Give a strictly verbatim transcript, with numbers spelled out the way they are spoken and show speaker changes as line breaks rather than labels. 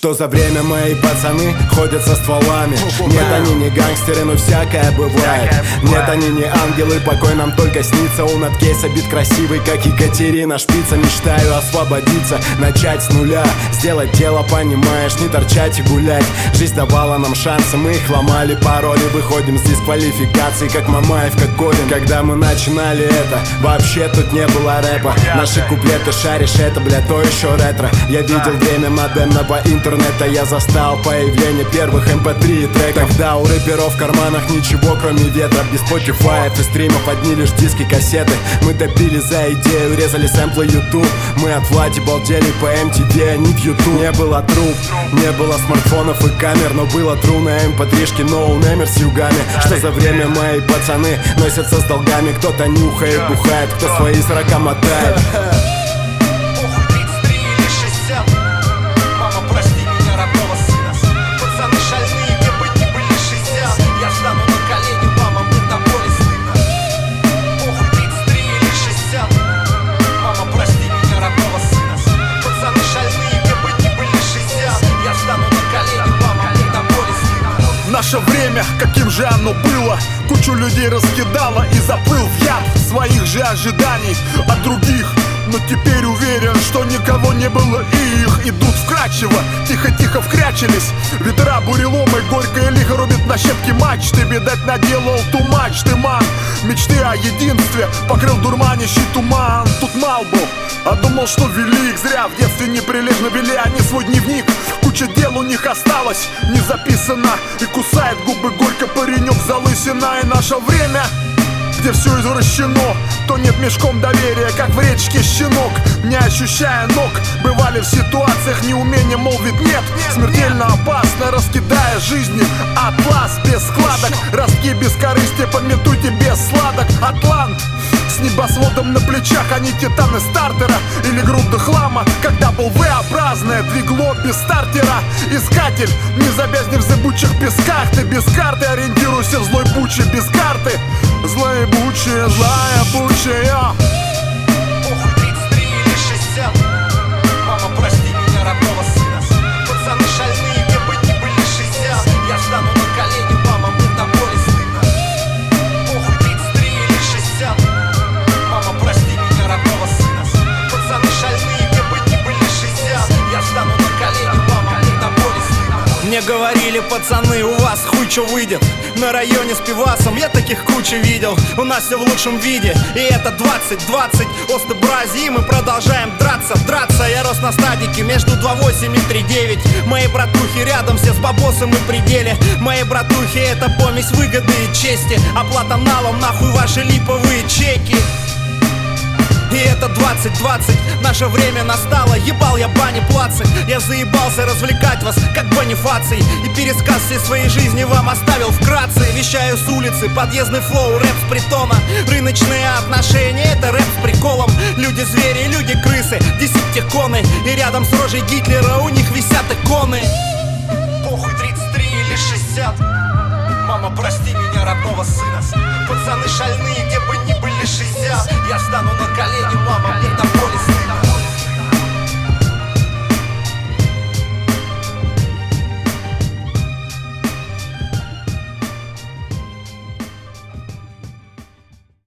Что за время мои пацаны ходят со стволами? Нет, они не гангстеры, но всякое бывает. Нет, они не ангелы, покой нам только снится. У надкейса бит красивый, как Екатерина Шпица. Мечтаю освободиться, начать с нуля, сделать дело, понимаешь, не торчать и гулять. Жизнь давала нам шансы, мы их ломали пароли. Выходим с дисквалификацией, как Мамаев, как Колин. Когда мы начинали это, вообще тут не было рэпа. Наши куплеты шаришь, это, бля, то еще ретро. Я видел время модемного интернета, я застал появление первых эм пэ три треков. Когда у рэперов в карманах ничего, кроме ветра, без Spotify и стримов, одни лишь диски, кассеты. Мы топили за идею, резали сэмплы YouTube. Мы от Влади балдели по эм ти ви, а не в YouTube. Не было труб, не было смартфонов и камер, но было тру на эм пэ три-шки, ноунеймер с югами. Что за время мои пацаны носятся с долгами? Кто-то нюхает, бухает, кто свои сорока мотает.
Наше время, каким же оно было, кучу людей раскидало и заплыл в яд своих же ожиданий от других. Но теперь уверен, что никого не было и их идут вкрадчиво, тихо-тихо вкрячились. Ветра, буреломы, горькое лихо рубит на щепки мачты. Видать, наделал too much, ты ман. Мечты о единстве покрыл дурманящий туман. Тут мал был, а думал, что велик. Зря в детстве неприлежно вели они свой дневник. Куча дел у них осталось, не записано. И кусает губы горько паренек залысина. И наше время, где все извращено, тонет мешком доверия, как в речке щенок. Не ощущая ног, бывали в ситуациях неумения молвить нет. Смертельно опасно, раскидая жизни атлас без складок. Ростки без корысти, подметуйте без сладок. Атлант с небосводом на плечах, а не титаны стартера или груды хлама. Когда был V-образное двигло без стартера. Искатель, не завязнешь в зыбучих песках. Ты без карты, ориентируйся в злой буче без карты. Злая бучая, злая бучая.
Похуй, тридцать три или шестьдесят. Мама, прости меня, родного сына. Пацаны шальные, где бы ни были шестьдесят. Я встану на колени, мама, мне до боли стыдно. Похуй, тридцать три или шестьдесят. Мама, прости меня, родного сына. Пацаны шальные, где бы ни были шестьдесят. Я встану на колени, мама, мне до боли стыдно.
Мне говорили, пацаны, у вас хуй чё выйдет. На районе с пивасом я таких кучу видел. У нас все в лучшем виде, и это двадцать двадцать Осты Бразии, мы продолжаем драться, драться. Я рос на стадике между два восемь и три девять. Мои братухи рядом, все с бабосом и пределе. Мои братухи — это помесь выгоды и чести. Оплата налом, нахуй ваши липовые чеки. И это двадцать двадцать, наше время настало. Ебал я бани плацы, я заебался развлекать вас, как Бонифаций. И пересказ всей своей жизни вам оставил вкратце. Вещаю с улицы, подъездный флоу, рэп с притона. Рыночные отношения — это рэп с приколом. Люди-звери, люди-крысы, десептиконы. И рядом с рожей Гитлера у них висят иконы.
Похуй, тридцать три или шестьдесят. Мама, прости меня, родного сына. Пацаны шальные, где бы ни были шестьдесят. Я встану на колени.